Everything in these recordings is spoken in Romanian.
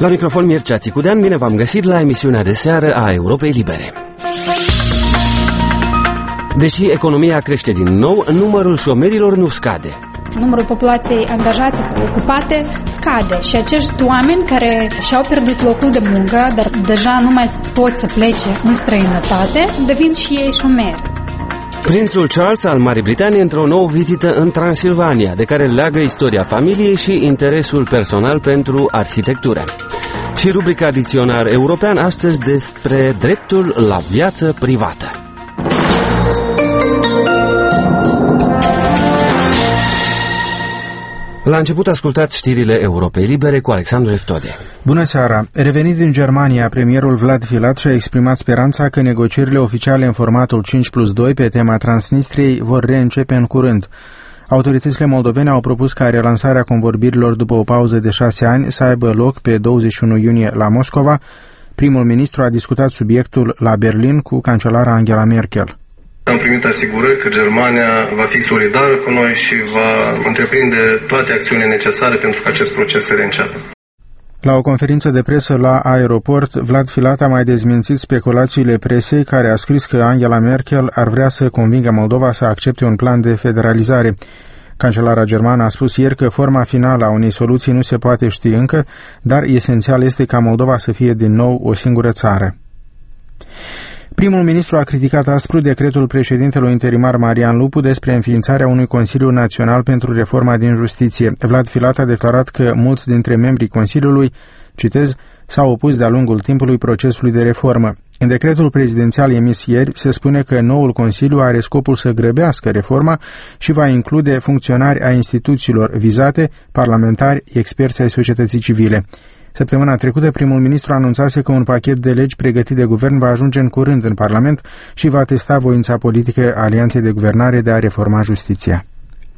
La microfon Mircea Țicudean, bine v-am găsit la emisiunea de seară a Europei Libere. Deși economia crește din nou, numărul șomerilor nu scade. Numărul populației angajate sau ocupate scade și acești oameni care și-au pierdut locul de muncă, dar deja nu mai pot să plece în străinătate, devin și ei șomeri. Prințul Charles al Marii Britanii într-o nouă vizită în Transilvania, de care leagă istoria familiei și interesul personal pentru arhitectură. Și rubrica Dicționar European astăzi despre dreptul la viață privată. La început ascultați știrile Europei Libere cu Alexandru Eftode. Bună seara! Revenit din Germania, premierul Vlad Filat și-a exprimat speranța că negocierile oficiale în formatul 5+2 pe tema Transnistriei vor reîncepe în curând. Autoritățile moldovene au propus ca relansarea convorbirilor după o pauză de 6 ani să aibă loc pe 21 iunie la Moscova. Primul ministru a discutat subiectul la Berlin cu cancelara Angela Merkel. Am primit asigurări că Germania va fi solidară cu noi și va întreprinde toate acțiunile necesare pentru ca acest proces să reînceapă. La o conferință de presă la aeroport, Vlad Filat a mai dezmințit speculațiile presei care a scris că Angela Merkel ar vrea să convingă Moldova să accepte un plan de federalizare. Cancelara germană a spus ieri că forma finală a unei soluții nu se poate ști încă, dar esențial este ca Moldova să fie din nou o singură țară. Primul ministru a criticat aspru decretul președintelui interimar Marian Lupu despre înființarea unui Consiliu Național pentru Reforma din Justiție. Vlad Filat a declarat că mulți dintre membrii Consiliului, citez, s-au opus de-a lungul timpului procesului de reformă. În decretul prezidențial emis ieri se spune că noul Consiliu are scopul să grăbească reforma și va include funcționari ai instituțiilor vizate, parlamentari, experți ai societății civile. Săptămâna trecută, primul ministru anunțase că un pachet de legi pregătit de guvern va ajunge în curând în Parlament și va testa voința politică a Alianței de Guvernare de a reforma justiția.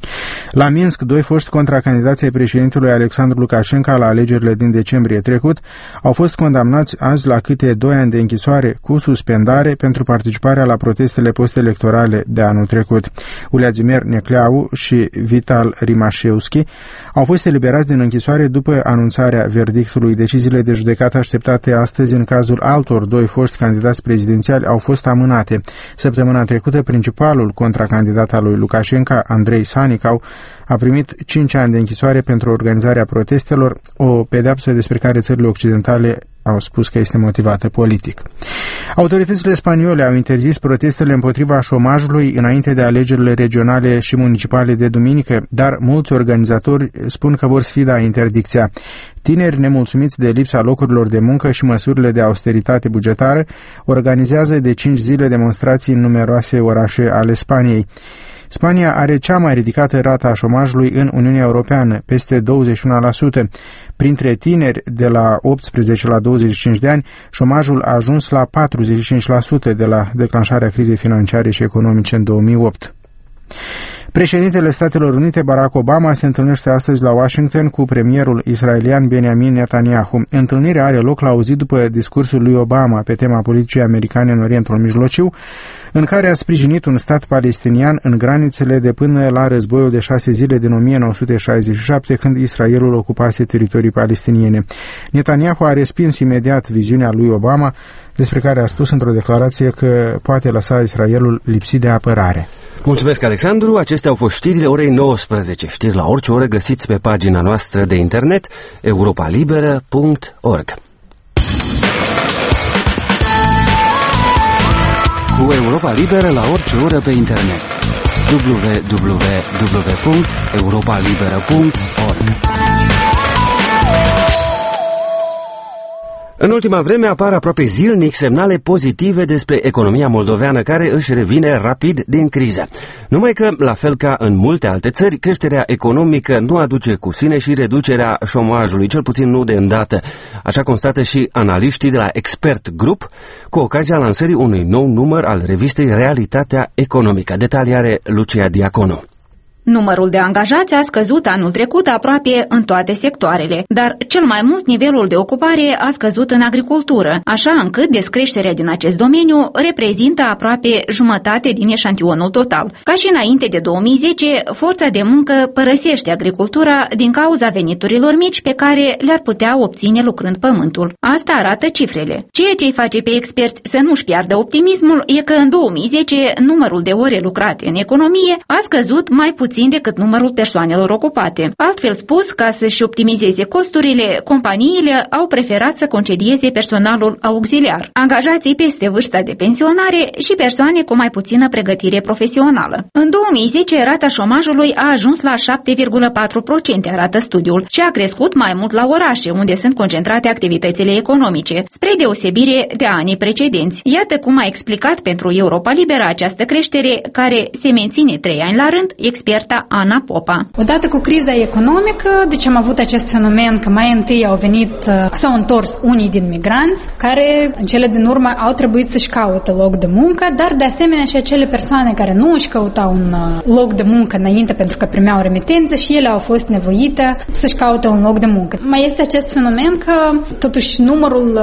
La Minsk, 2 foști contracandidați ai președintelui Alexandru Lukashenko la alegerile din decembrie trecut au fost condamnați azi la câte 2 ani de închisoare cu suspendare pentru participarea la protestele postelectorale de anul trecut. Uliadzimir Necleau și Vital Rimașevski au fost eliberați din închisoare după anunțarea verdictului. Deciziile de judecată așteptate astăzi în cazul altor 2 foști candidați prezidențiali au fost amânate. Săptămâna trecută, principalul contracandidat al lui Lukashenko, Andrei Sanicau, a primit 5 ani de închisoare pentru organizarea protestelor, o pedeapsă despre care țările occidentale au spus că este motivată politic. Autoritățile spaniole au interzis protestele împotriva șomajului înainte de alegerile regionale și municipale de duminică, dar mulți organizatori spun că vor sfida interdicția. Tineri nemulțumiți de lipsa locurilor de muncă și măsurile de austeritate bugetară organizează de 5 zile demonstrații în numeroase orașe ale Spaniei. Spania are cea mai ridicată rată a șomajului în Uniunea Europeană, peste 21%. Printre tineri de la 18 la 25 de ani, șomajul a ajuns la 45% de la declanșarea crizei financiare și economice în 2008. Președintele Statelor Unite, Barack Obama, se întâlnește astăzi la Washington cu premierul israelian Benjamin Netanyahu. Întâlnirea are loc la o zi după discursul lui Obama pe tema politicii americane în Orientul Mijlociu, în care a sprijinit un stat palestinian în granițele de până la războiul de 6 zile din 1967, când Israelul ocupase teritorii palestiniene. Netanyahu a respins imediat viziunea lui Obama, despre care a spus într-o declarație că poate lăsa Israelul lipsit de apărare. Mulțumesc, Alexandru. Acestea au fost știrile orei 19. Știri la orice oră găsiți pe pagina noastră de internet europalibera.org. Cu Europa Liberă la orice oră pe internet. www.europalibera.org. În ultima vreme apar aproape zilnic semnale pozitive despre economia moldoveană care își revine rapid din criză. Numai că, la fel ca în multe alte țări, creșterea economică nu aduce cu sine și reducerea șomajului, cel puțin nu de îndată. Așa constată și analiștii de la Expert Group, cu ocazia lansării unui nou număr al revistei Realitatea Economică. Detalii are Lucia Diaconu. Numărul de angajați a scăzut anul trecut aproape în toate sectoarele, dar cel mai mult nivelul de ocupare a scăzut în agricultură, așa încât descreșterea din acest domeniu reprezintă aproape jumătate din eșantionul total. Ca și înainte de 2010, forța de muncă părăsește agricultura din cauza veniturilor mici pe care le-ar putea obține lucrând pământul. Asta arată cifrele. Ceea ce îi face pe experți să nu-și piardă optimismul e că în 2010 numărul de ore lucrate în economie a scăzut mai puțin decât numărul persoanelor ocupate. Altfel spus, ca să-și optimizeze costurile, companiile au preferat să concedieze personalul auxiliar, angajații peste vârsta de pensionare și persoane cu mai puțină pregătire profesională. În 2010, rata șomajului a ajuns la 7,4%, arată studiul, și a crescut mai mult la orașe, unde sunt concentrate activitățile economice, spre deosebire de anii precedenți. Iată cum a explicat pentru Europa Liberă această creștere, care se menține 3 ani la rând, experta Ana Popa. Odată cu criza economică, deci am avut acest fenomen că mai întâi s-au întors unii din migranți, care în cele din urmă au trebuit să-și caute loc de muncă, dar de asemenea și acele persoane care nu își căutau un loc de muncă înainte pentru că primeau remitențe și ele au fost nevoite să-și caute un loc de muncă. Mai este acest fenomen că totuși numărul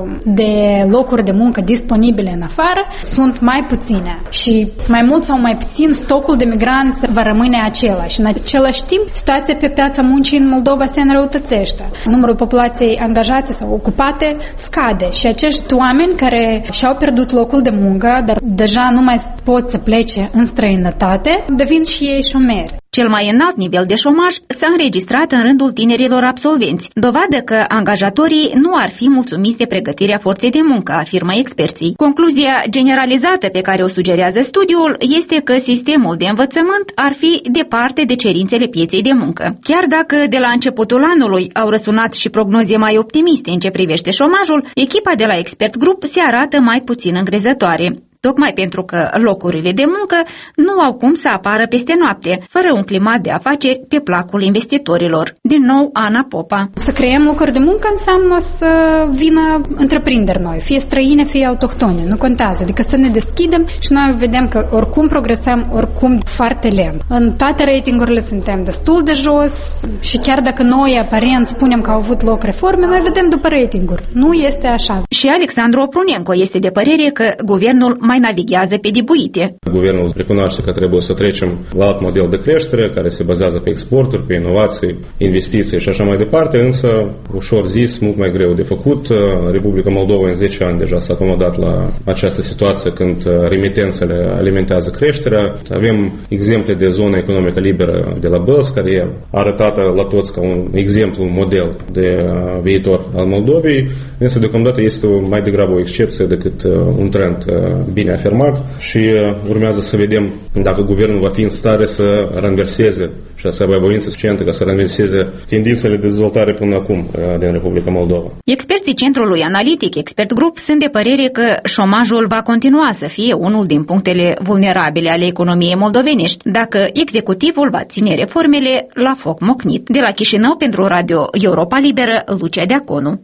de locuri de muncă disponibile în afară sunt mai puține și mai mult sau mai puțin stocul de migranți va rămâne același. În același timp, situația pe piața muncii în Moldova se înrăutățește. Numărul populației angajate sau ocupate scade și acești oameni care și-au pierdut locul de muncă, dar deja nu mai pot să plece în străinătate, devin și ei șomeri. Cel mai înalt nivel de șomaj s-a înregistrat în rândul tinerilor absolvenți, dovadă că angajatorii nu ar fi mulțumiți de pregătirea forței de muncă, afirmă experții. Concluzia generalizată pe care o sugerează studiul este că sistemul de învățământ ar fi departe de cerințele pieței de muncă. Chiar dacă de la începutul anului au răsunat și prognoze mai optimiste în ce privește șomajul, echipa de la Expert Group se arată mai puțin îngrezătoare. Tocmai pentru că locurile de muncă nu au cum să apară peste noapte, fără un climat de afaceri pe placul investitorilor. Din nou, Ana Popa. Să creăm locuri de muncă înseamnă să vină întreprinderi noi, fie străine, fie autohtone, nu contează. Adică să ne deschidem și noi vedem că oricum progresăm, oricum foarte lent. În toate ratingurile suntem destul de jos și chiar dacă noi aparent spunem că au avut loc reforme, noi vedem după ratinguri. Nu este așa. Și Alexandru Oprunenco este de părere că guvernul mai navighează pe dibuite. Guvernul recunoaște că trebuie să trecem la alt model de creștere, care se bazează pe exporturi, pe inovații, investiții și așa mai departe, însă, ușor zis, mult mai greu de făcut. Republica Moldova în 10 ani deja s-a acomodat la această situație când remitențele alimentează creșterea. Avem exemple de zonă economică liberă de la Băls, care e arătată la toți ca un exemplu, un model de viitor al Moldovei, însă deocamdată este mai degrabă o excepție decât un trend bine afirmat și urmează să vedem dacă guvernul va fi în stare să ranverseze și să aibă voință suficientă ca să ranverseze tendințele de dezvoltare până acum din Republica Moldova. Experții Centrului Analitic Expert Group sunt de părere că șomajul va continua să fie unul din punctele vulnerabile ale economiei moldovenești, dacă executivul va ține reformele la foc mocnit. De la Chișinău, pentru Radio Europa Liberă, Lucia Deaconu.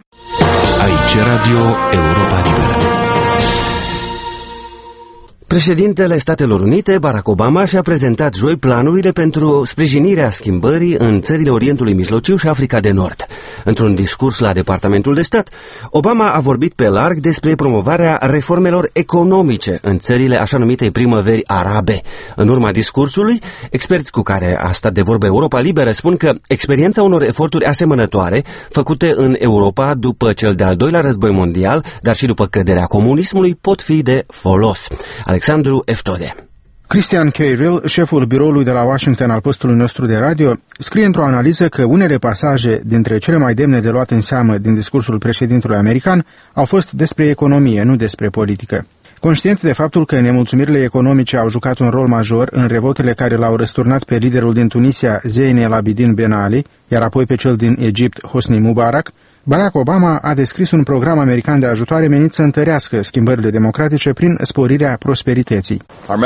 Aici Radio Europa Liberă. Președintele Statelor Unite, Barack Obama, și-a prezentat joi planurile pentru sprijinirea schimbării în țările Orientului Mijlociu și Africa de Nord. Într-un discurs la Departamentul de Stat, Obama a vorbit pe larg despre promovarea reformelor economice în țările așa numitei primăveri arabe. În urma discursului, experți cu care a stat de vorbă Europa Liberă spun că experiența unor eforturi asemănătoare făcute în Europa după cel de-al doilea război mondial, dar și după căderea comunismului, pot fi de folos. Alexandru Eftode. Christian Cairill, șeful biroului de la Washington al postului nostru de radio, scrie într-o analiză că unele pasaje dintre cele mai demne de luat în seamă din discursul președintelui american au fost despre economie, nu despre politică. Conștient de faptul că nemulțumirile economice au jucat un rol major în revoltele care l-au răsturnat pe liderul din Tunisia, Zeine El Abidine Ben Ali, iar apoi pe cel din Egipt, Hosni Mubarak, Barack Obama a descris un program american de ajutoare menit să întărească schimbările democratice prin sporirea prosperității.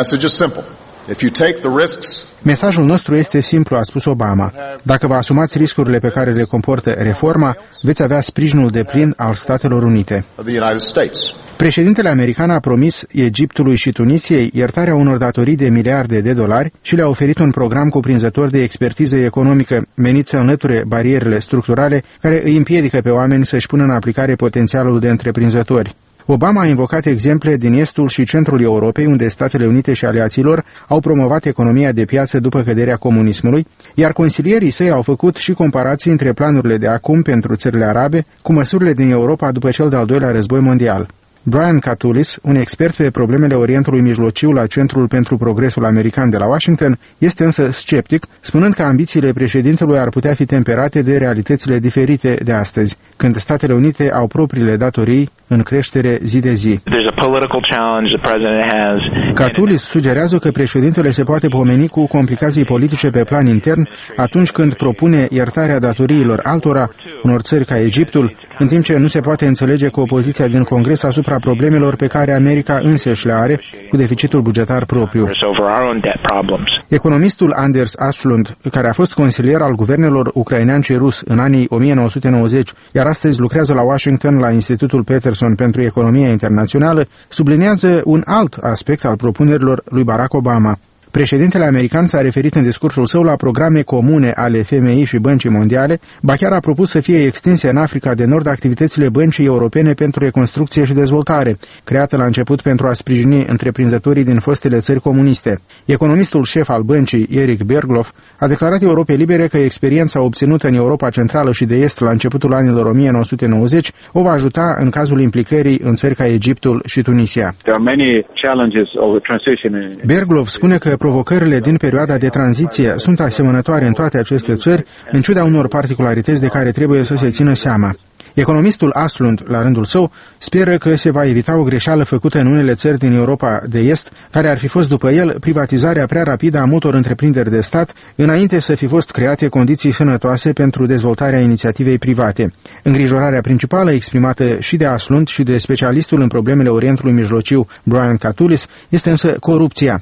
Mesajul nostru este simplu, a spus Obama. Dacă vă asumați riscurile pe care le comportă reforma, veți avea sprijinul deplin al Statelor Unite. Președintele american a promis Egiptului și Tunisiei iertarea unor datorii de miliarde de dolari și le-a oferit un program cuprinzător de expertiză economică menit să înlăture barierele structurale care îi împiedică pe oameni să-și pună în aplicare potențialul de întreprinzători. Obama a invocat exemple din estul și centrul Europei, unde Statele Unite și aliaților au promovat economia de piață după căderea comunismului, iar consilierii săi au făcut și comparații între planurile de acum pentru țările arabe cu măsurile din Europa după cel de-al doilea război mondial. Brian Katulis, un expert pe problemele Orientului Mijlociu la Centrul pentru Progresul American de la Washington, este însă sceptic, spunând că ambițiile președintelui ar putea fi temperate de realitățile diferite de astăzi, când Statele Unite au propriile datorii în creștere zi de zi. Katulis sugerează că președintele se poate pomeni cu complicații politice pe plan intern atunci când propune iertarea datoriilor altora, unor țări ca Egiptul, în timp ce nu se poate înțelege cu opoziția din Congres asupra problemelor pe care America însăși le are cu deficitul bugetar propriu. Economistul Anders Aslund, care a fost consilier al guvernelor ucrainean și rus în anii 1990, iar astăzi lucrează la Washington la Institutul Peterson pentru Economia Internațională, subliniază un alt aspect al propunerilor lui Barack Obama. Președintele american s-a referit în discursul său la programe comune ale FMI și Băncii Mondiale, ba chiar a propus să fie extinse în Africa de Nord activitățile Băncii Europene pentru Reconstrucție și Dezvoltare, creată la început pentru a sprijini întreprinzătorii din fostele țări comuniste. Economistul șef al băncii, Eric Bergloff, a declarat Europei Libere că experiența obținută în Europa Centrală și de Est la începutul anilor 1990 o va ajuta în cazul implicării în țări ca Egiptul și Tunisia. Bergloff spune că provocările din perioada de tranziție sunt asemănătoare în toate aceste țări, în ciuda unor particularități de care trebuie să se țină seama. Economistul Aslund, la rândul său, speră că se va evita o greșeală făcută în unele țări din Europa de Est, care ar fi fost după el privatizarea prea rapidă a multor întreprinderi de stat, înainte să fi fost create condiții sănătoase pentru dezvoltarea inițiativei private. Îngrijorarea principală exprimată și de Aslund și de specialistul în problemele Orientului Mijlociu, Brian Katulis, este însă corupția.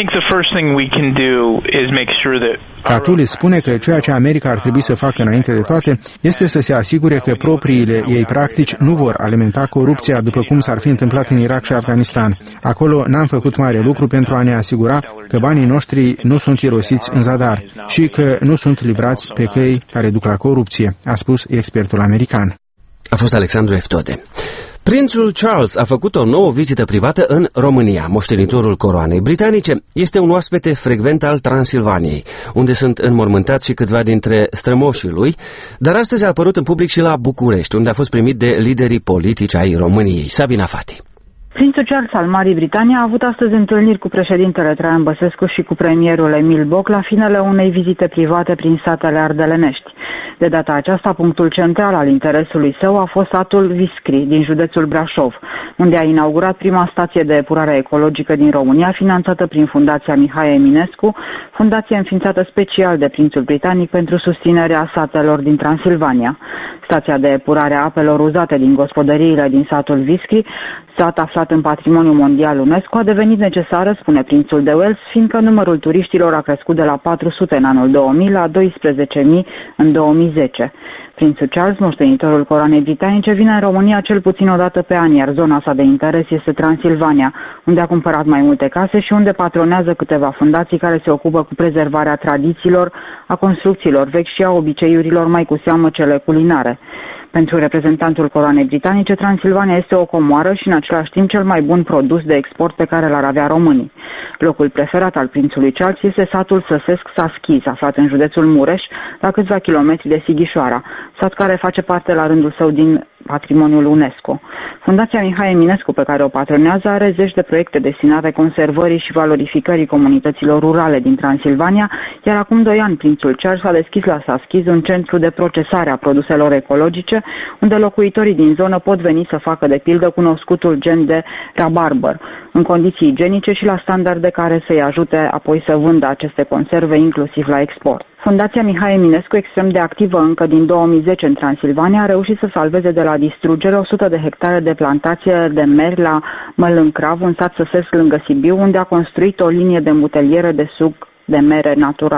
Katulis spune că ceea ce America ar trebui să facă înainte de toate este să se asigure că propriile ei practici nu vor alimenta corupția după cum s-ar fi întâmplat în Irak și Afganistan. Acolo n-am făcut mare lucru pentru a ne asigura că banii noștri nu sunt irosiți în zadar și că nu sunt livrați pe căi care duc la corupție, a spus expertul american. A fost Alexandru Eftode. Prințul Charles a făcut o nouă vizită privată în România. Moștenitorul coroanei britanice este un oaspete frecvent al Transilvaniei, unde sunt înmormântați și câțiva dintre strămoșii lui, dar astăzi a apărut în public și la București, unde a fost primit de liderii politici ai României. Sabina Fati. Prințul Charles al Marii Britanii a avut astăzi întâlniri cu președintele Traian Băsescu și cu premierul Emil Boc la finele unei vizite private prin satele ardelenești. De data aceasta, punctul central al interesului său a fost satul Viscri, din județul Brașov, unde a inaugurat prima stație de epurare ecologică din România, finanțată prin Fundația Mihai Eminescu, fundație înființată special de prințul britanic pentru susținerea satelor din Transilvania. Stația de epurare a apelor uzate din gospodăriile din satul Viscri, sat aflat în Patrimoniul Mondial UNESCO, a devenit necesară, spune prințul de Wales, fiindcă numărul turiștilor a crescut de la 400 în anul 2000 la 12.000 în 2010. Prințul Charles, moștenitorul coroanei britanice, vine în România cel puțin o dată pe an, iar zona sa de interes este Transilvania, unde a cumpărat mai multe case și unde patronează câteva fundații care se ocupă cu prezervarea tradițiilor, a construcțiilor vechi și a obiceiurilor, mai cu seamă cele culinare. Pentru reprezentantul coroanei britanice, Transilvania este o comoară și în același timp cel mai bun produs de export pe care l-ar avea românii. Locul preferat al prințului Charles este satul săsesc Saschiz, aflat în județul Mureș, la câțiva kilometri de Sighișoara, sat care face parte la rândul său din patrimoniul UNESCO. Fundația Mihai Eminescu, pe care o patronează, are zeci de proiecte destinate conservării și valorificării comunităților rurale din Transilvania, iar acum 2 ani prințul Charles a deschis la Saschiz un centru de procesare a produselor ecologice, unde locuitorii din zonă pot veni să facă de pildă cunoscutul gen de rabarber, în condiții igienice și la standarde care să-i ajute apoi să vândă aceste conserve inclusiv la export. Fundația Mihai Eminescu, extrem de activă încă din 2010 în Transilvania, a reușit să salveze de la distrugere 100 de hectare de plantație de meri la Mălâncrav, un sat săsesc lângă Sibiu, unde a construit o linie de îmbuteliere de suc de mere natural.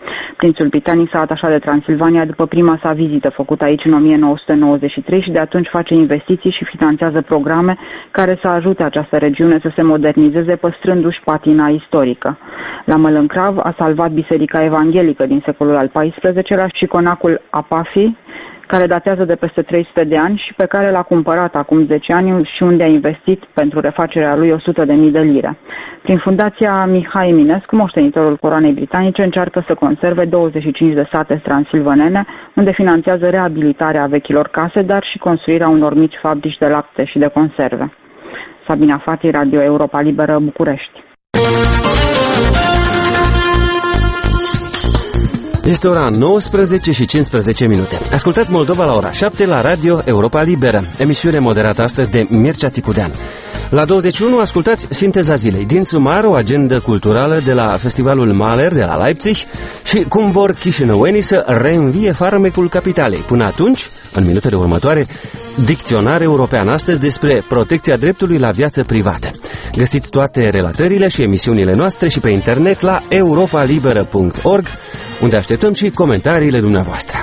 Prințul britanic s-a atașat de Transilvania după prima sa vizită făcută aici în 1993 și de atunci face investiții și finanțează programe care să ajute această regiune să se modernizeze, păstrându-și patina istorică. La Mălâncrav a salvat Biserica Evanghelică din secolul al XIV-lea și conacul Apafi, care datează de peste 300 de ani și pe care l-a cumpărat acum 10 ani și unde a investit pentru refacerea lui 100.000 de lire. Prin fundația Mihai Eminescu, moștenitorul coroanei britanice, încearcă să conserve 25 de sate transilvanene, unde finanțează reabilitarea vechilor case, dar și construirea unor mici fabrici de lapte și de conserve. Sabina Fati, Radio Europa Liberă, București. Este ora 19 și 15 minute. Ascultați Moldova la ora 7 la Radio Europa Liberă, emisiune moderată astăzi de Mircea Țicudean. La 21 ascultați Sinteza zilei. Din sumar, o agendă culturală de la Festivalul Mahler de la Leipzig și cum vor chișinăuenii să reînvie farmecul capitalei. Până atunci, în minutele următoare, dicționar european astăzi despre protecția dreptului la viață privată. Găsiți toate relatările și emisiunile noastre și pe internet la europalibera.org, unde așteptăm și comentariile dumneavoastră.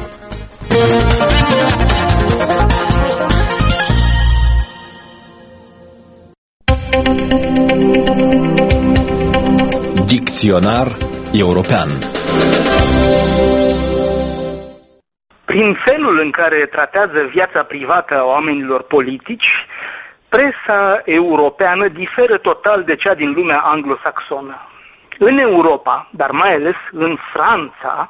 Dicționar european. Prin felul în care tratează viața privată a oamenilor politici, presa europeană diferă total de cea din lumea anglosaxonă. În Europa, dar mai ales în Franța,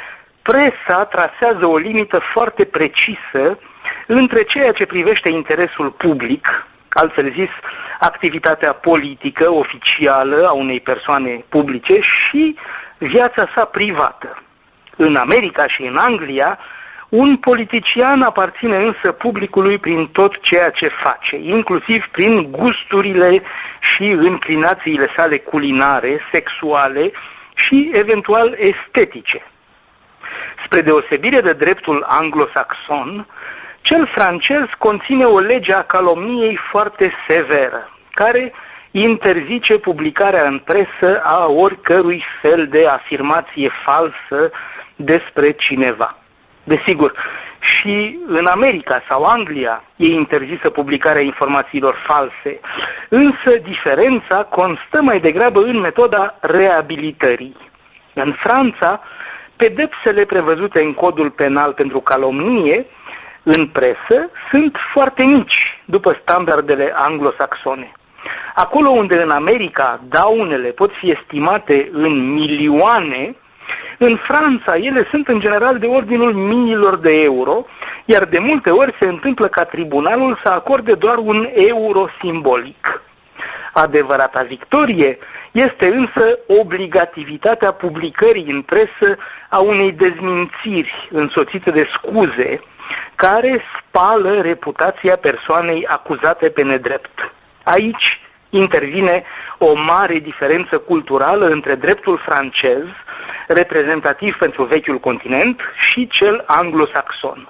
presa trasează o limită foarte precisă între ceea ce privește interesul public, altfel zis, activitatea politică oficială a unei persoane publice și viața sa privată. În America și în Anglia, un politician aparține însă publicului prin tot ceea ce face, inclusiv prin gusturile și înclinațiile sale culinare, sexuale și eventual estetice. Spre deosebire de dreptul anglosaxon, cel francez conține o lege a calomniei foarte severă, care interzice publicarea în presă a oricărui fel de afirmație falsă despre cineva. Desigur, și în America sau Anglia e interzisă publicarea informațiilor false, însă diferența constă mai degrabă în metoda reabilitării. În Franța, pedepsele prevăzute în codul penal pentru calomnie în presă sunt foarte mici după standardele anglosaxone. Acolo unde în America daunele pot fi estimate în milioane, în Franța ele sunt în general de ordinul miilor de euro, iar de multe ori se întâmplă ca tribunalul să acorde doar un euro simbolic. Adevărata victorie este însă obligativitatea publicării în presă a unei dezmințiri însoțite de scuze, care spală reputația persoanei acuzate pe nedrept. Aici intervine o mare diferență culturală între dreptul francez, reprezentativ pentru vechiul continent, și cel anglosaxon.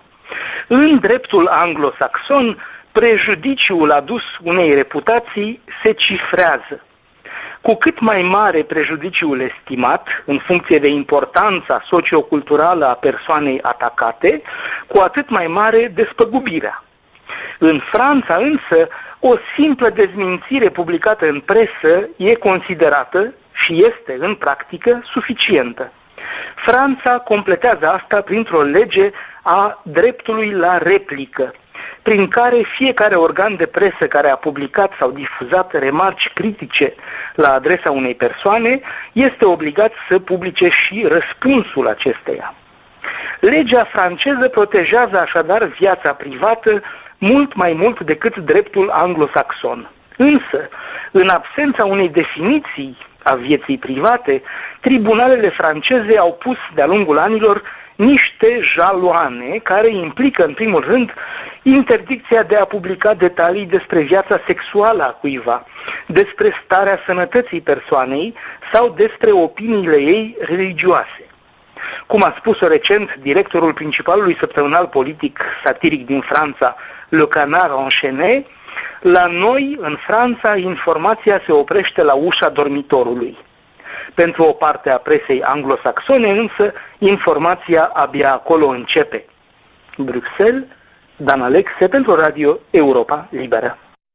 În dreptul anglosaxon, prejudiciul adus unei reputații se cifrează. Cu cât mai mare prejudiciul estimat, în funcție de importanța socioculturală a persoanei atacate, cu atât mai mare despăgubirea. În Franța însă, o simplă dezmințire publicată în presă e considerată și este în practică suficientă. Franța completează asta printr-o lege a dreptului la replică, prin care fiecare organ de presă care a publicat sau difuzat remarci critice la adresa unei persoane este obligat să publice și răspunsul acesteia. Legea franceză protejează așadar viața privată mult mai mult decât dreptul anglosaxon. Însă, în absența unei definiții a vieții private, tribunalele franceze au pus de-a lungul anilor niște jaloane care implică, în primul rând, interdicția de a publica detalii despre viața sexuală a cuiva, despre starea sănătății persoanei sau despre opiniile ei religioase. Cum a spus-o recent directorul principalului săptămânal politic satiric din Franța, Le Canard Enchaîné, la noi, în Franța, informația se oprește la ușa dormitorului. Pentru o parte a presei anglosaxone, însă, informația abia acolo începe. Bruxelles, Dan Alexe pentru Radio Europa Liberă.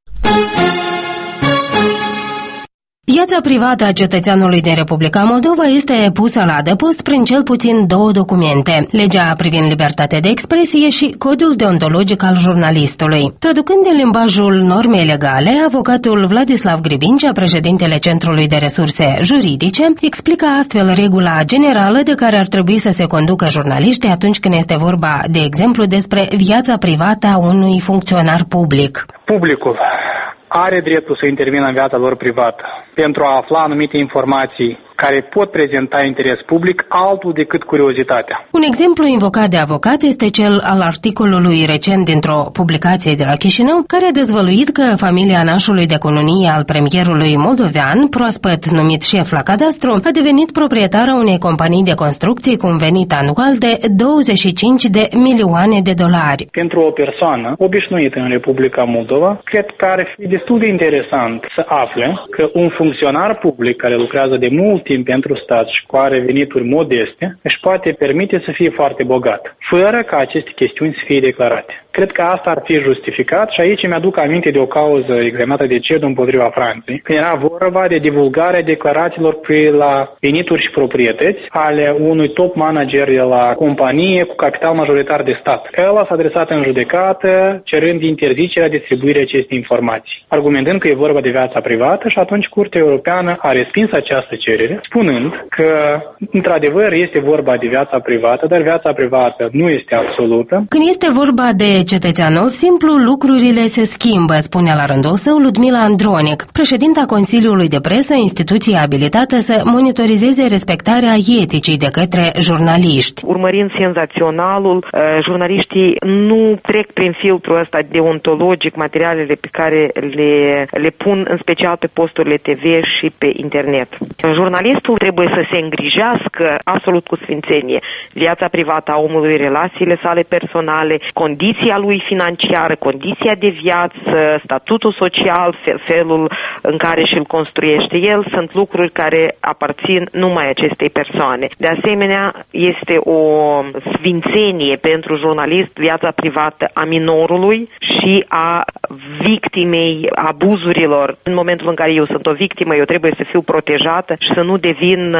Viața privată a cetățeanului din Republica Moldova este pusă la adăpost prin cel puțin 2 documente, legea privind libertatea de expresie și codul deontologic al jurnalistului. Traducând din limbajul normei legale, avocatul Vladislav Gribincea, președintele Centrului de Resurse Juridice, explică astfel regula generală de care ar trebui să se conducă jurnaliștii atunci când este vorba, de exemplu, despre viața privată a unui funcționar public. Publicul are dreptul să intervină în viața lor privată pentru a afla anumite informații care pot prezenta interes public altul decât curiozitatea. Un exemplu invocat de avocat este cel al articolului recent dintr-o publicație de la Chișinău, care a dezvăluit că familia nașului de cununie al premierului moldovean, proaspăt numit șef la cadastru, a devenit proprietară unei companii de construcții cu un venit anual de 25 de milioane de dolari. Pentru o persoană obișnuită în Republica Moldova, cred că ar fi destul de interesant să afle că un funcționar public care lucrează de mult timp pentru stat și cu are venituri modeste, își poate permite să fie foarte bogat, fără ca aceste chestiuni să fie declarate. Cred că asta ar fi justificat și aici mi-aduc aminte de o cauză examinată de CEDU împotriva Franței, când era vorba de divulgarea declarațiilor la venituri și proprietăți ale unui top manager de la companie cu capital majoritar de stat. El s-a adresat în judecată cerând interzicerea distribuirii acestei informații, argumentând că e vorba de viața privată și atunci Curtea Europeană a respins această cerere, spunând că într-adevăr este vorba de viața privată, dar viața privată nu este absolută. Când este vorba de cetățeanul simplu, lucrurile se schimbă, spune la rândul său Ludmila Andronic, președinta Consiliului de Presă, instituție abilitată să monitorizeze respectarea eticii de către jurnaliști. Urmărind senzaționalul, jurnaliștii nu trec prin filtrul ăsta deontologic materialele pe care le pun în special pe posturile TV și pe internet. Jurnalistul trebuie să se îngrijească absolut cu sfințenie viața privată a omului, relațiile sale personale, condiția lui financiară, condiția de viață, statutul social, felul în care și-l construiește el, sunt lucruri care aparțin numai acestei persoane. De asemenea, este o sfințenie pentru jurnalist viața privată a minorului și a victimei abuzurilor. În momentul în care eu sunt o victimă, eu trebuie să fiu protejată și să nu devin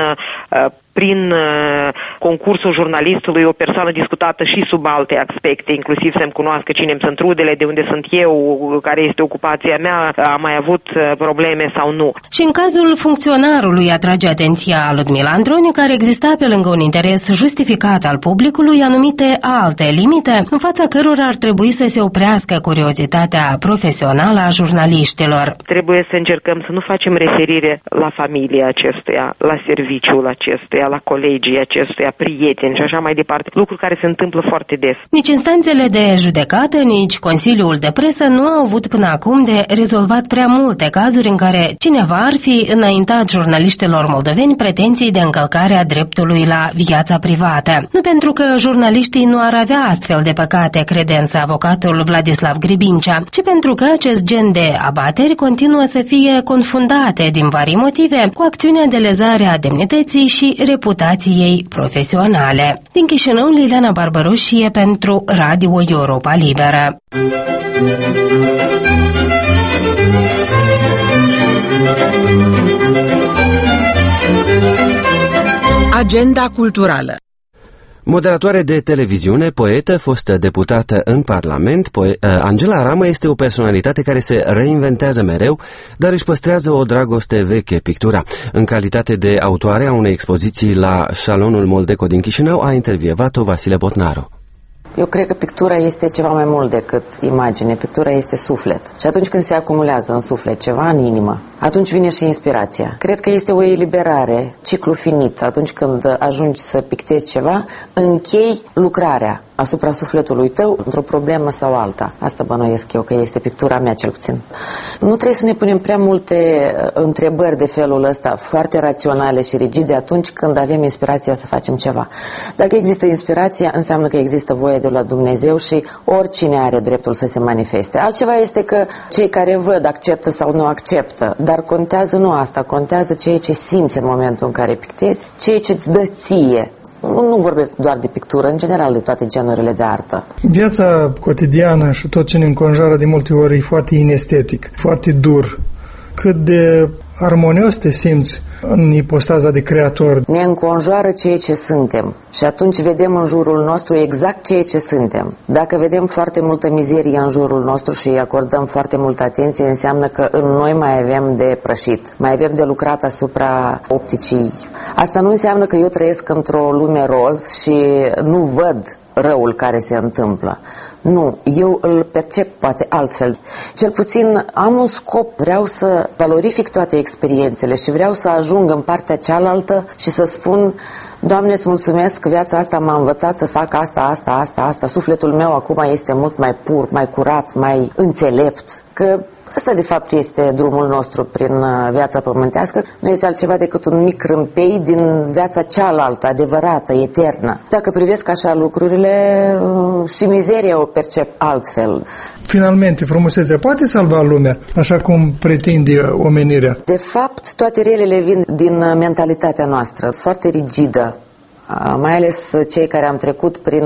prin concursul jurnalistului o persoană discutată și sub alte aspecte, inclusiv să-mi cunoască cine îmi sunt rudele, de unde sunt eu, care este ocupația mea, am mai avut probleme sau nu. Și în cazul funcționarului atrage atenția Ludmila Andronic, care exista pe lângă un interes justificat al publicului anumite alte limite, în fața cărora ar trebui să se oprească curiozitatea profesională a jurnaliștilor. Trebuie să încercăm să nu facem referire la familia acestuia, la serviciul acestuia, la colegii acestuia, prieteni și așa mai departe, lucruri care se întâmplă foarte des. Nici instanțele de judecată, nici Consiliul de Presă nu au avut până acum de rezolvat prea multe cazuri în care cineva ar fi înaintat jurnaliștilor moldoveni pretenții de încălcare a dreptului la viața privată. Nu pentru că jurnaliștii nu ar avea astfel de păcate, crede însă avocatul Vladislav Gribincea, ci pentru că acest gen de abateri continuă să fie confundate din vari motive cu acțiunea de lezare a demnității și reputației profesionale. Din Chișinău, Liliana Barbaroșie pentru Radio Europa Liberă. Agenda culturală. Moderatoare de televiziune, poetă, fostă deputată în Parlament, Angela Ramă este o personalitate care se reinventează mereu, dar își păstrează o dragoste veche, pictura. În calitate de autoare a unei expoziții la Salonul Moldeco din Chișinău, a intervievat-o Vasile Botnaru. Eu cred că pictura este ceva mai mult decât imagine, pictura este suflet. Și atunci când se acumulează în suflet ceva, în inimă, atunci vine și inspirația. Cred că este o eliberare, ciclu finit. Atunci când ajungi să pictezi ceva, închei lucrarea. asupra sufletului tău într-o problemă sau alta. Asta bănuiesc eu că este pictura mea, cel puțin. Nu trebuie să ne punem prea multe întrebări de felul ăsta, foarte raționale și rigide atunci când avem inspirația să facem ceva. Dacă există inspirația, înseamnă că există voie de la Dumnezeu și oricine are dreptul să se manifeste. Altceva este că cei care văd acceptă sau nu acceptă, dar contează nu asta, contează ceea ce simți în momentul în care pictezi, ceea ce îți dă ție. Nu vorbesc doar de pictură, în general de toate genurile de artă. Viața cotidiană și tot ce ne înconjoară de multe ori e foarte inestetic, foarte dur. Cât de armonios te simți în ipostaza de creator. Ne înconjoară ceea ce suntem și atunci vedem în jurul nostru exact ceea ce suntem. Dacă vedem foarte multă mizerie în jurul nostru și îi acordăm foarte multă atenție, înseamnă că în noi mai avem de prășit, mai avem de lucrat asupra opticii. Asta nu înseamnă că eu trăiesc într-o lume roz și nu văd răul care se întâmplă. Nu, eu îl percep poate altfel. Cel puțin am un scop, vreau să valorific toate experiențele și vreau să ajung în partea cealaltă și să spun: Doamne, îți mulțumesc că viața asta m-a învățat să fac asta. Sufletul meu acum este mult mai pur, mai curat, mai înțelept. Că ăsta de fapt este drumul nostru prin viața pământească. Nu este altceva decât un mic râmpei din viața cealaltă, adevărată, eternă. Dacă privesc așa lucrurile, și mizeria o percep altfel. Finalmente, frumusețea poate salva lumea, așa cum pretinde omenirea? De fapt, toate relele vin din mentalitatea noastră, foarte rigidă. Mai ales cei care am trecut prin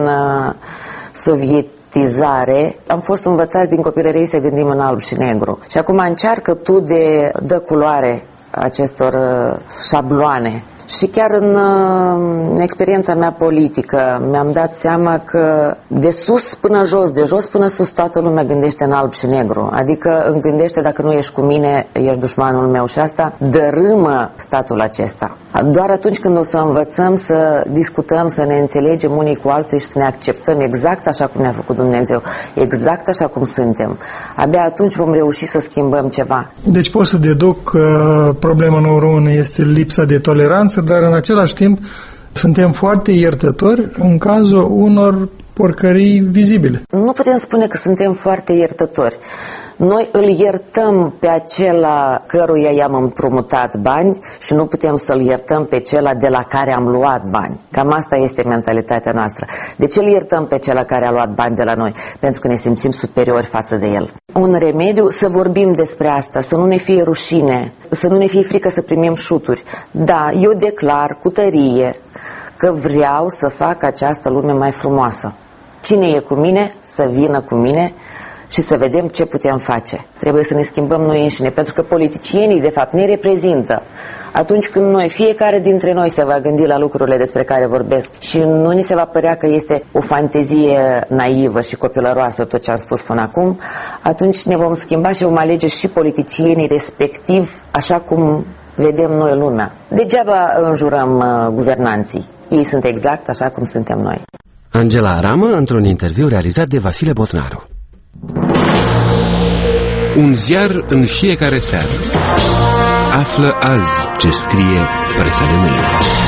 sovietizare, am fost învățați din copilărie să gândim în alb și negru. Și acum încearcă tu de dă culoare acestor șabloane. Și chiar în experiența mea politică mi-am dat seama că de sus până jos, de jos până sus, toată lumea gândește în alb și negru. Adică îmi gândește: dacă nu ești cu mine, ești dușmanul meu. Și asta dărâmă statul acesta. Doar atunci când o să învățăm să discutăm, să ne înțelegem unii cu alții și să ne acceptăm exact așa cum ne-a făcut Dumnezeu, exact așa cum suntem, abia atunci vom reuși să schimbăm ceva. Deci pot să deduc că problema numărul 1 este lipsa de toleranță, dar în același timp suntem foarte iertători în cazul unor porcării vizibile. Nu putem spune că suntem foarte iertători. Noi îl iertăm pe acela căruia i-am împrumutat bani și nu putem să-l iertăm pe cela de la care am luat bani. Cam asta este mentalitatea noastră. De ce îl iertăm pe cela care a luat bani de la noi? Pentru că ne simțim superiori față de el. Un remediu, să vorbim despre asta, să nu ne fie rușine, să nu ne fie frică să primim șuturi. Da, eu declar cu tărie că vreau să fac această lume mai frumoasă. Cine e cu mine, să vină cu mine și să vedem ce putem face. Trebuie să ne schimbăm noi înșine, pentru că politicienii, de fapt, ne reprezintă. Atunci când noi, fiecare dintre noi se va gândi la lucrurile despre care vorbesc și nu ni se va părea că este o fantezie naivă și copilăroasă tot ce am spus până acum, atunci ne vom schimba și vom alege și politicienii respectiv așa cum vedem noi lumea. Degeaba înjurăm guvernanții. Ei sunt exact așa cum suntem noi. Angela Aramă, într-un interviu realizat de Vasile Botnaru. Un ziar în fiecare seară. Află azi ce scrie presa de mâine.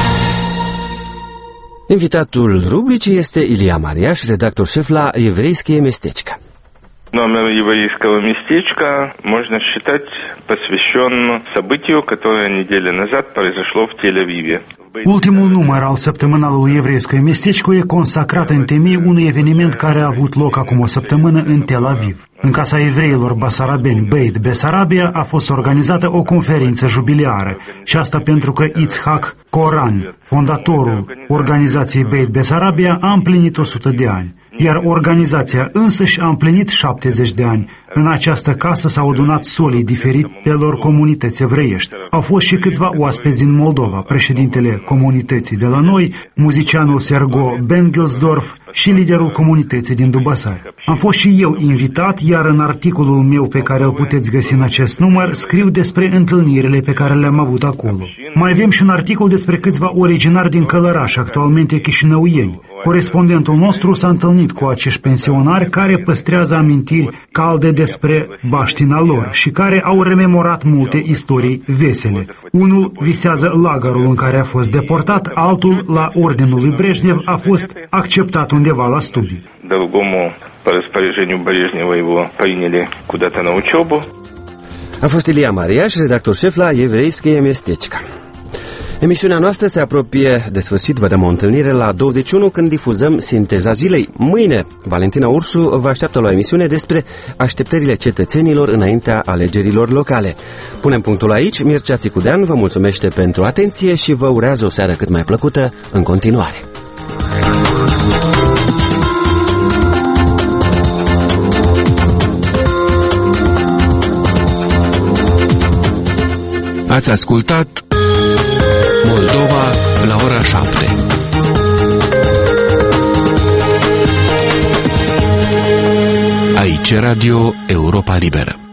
Invitatul rubricii este Ilia Mariaș, redactor șef la Еврейские местечко. Номер еврейского местечка можно считать посвящен событию, которое неделю назад произошло в Тель-Авиве. Ultimul număr al săptămânalului Еврейское местечко e consacrat în temei unui eveniment care a avut loc acum o săptămână în Tel Aviv. În Casa Evreilor Basarabeni Beit Besarabia a fost organizată o conferință jubiliară și asta pentru că Itzhak Coran, fondatorul organizației Beit Besarabia, a împlinit 100 de ani. Iar organizația însăși a împlinit 70 de ani. În această casă s-au adunat solii diferitelor comunități evreiești. Au fost și câțiva oaspeți din Moldova, președintele comunității de la noi, muzicianul Sergo Bengelsdorf și liderul comunității din Dubasari. Am fost și eu invitat, iar în articolul meu pe care îl puteți găsi în acest număr, scriu despre întâlnirile pe care le-am avut acolo. Mai avem și un articol despre câțiva originari din Călăraș, actualmente chișinăuieni. Corespondentul nostru s-a întâlnit cu acești pensionari care păstrează amintiri calde despre baștina lor și care au rememorat multe istorii vesele. Unul visează lagărul în care a fost deportat, altul, la ordinul lui Brejnev, a fost acceptat undeva la studii. Другому по распоряжению Брежнева его приняли куда-то на учебу. A fost Ilia Mariaș, redactor șef la Evreiskaya Mestechka. Emisiunea noastră se apropie de sfârșit. Vă dăm o întâlnire la 21 când difuzăm Sinteza zilei. Mâine, Valentina Ursu vă așteaptă la o emisiune despre așteptările cetățenilor înaintea alegerilor locale. Punem punctul aici. Mircea Țicudean vă mulțumește pentru atenție și vă urează o seară cât mai plăcută în continuare. Ați ascultat Moldova la ora 7. Aici Radio Europa Liberă.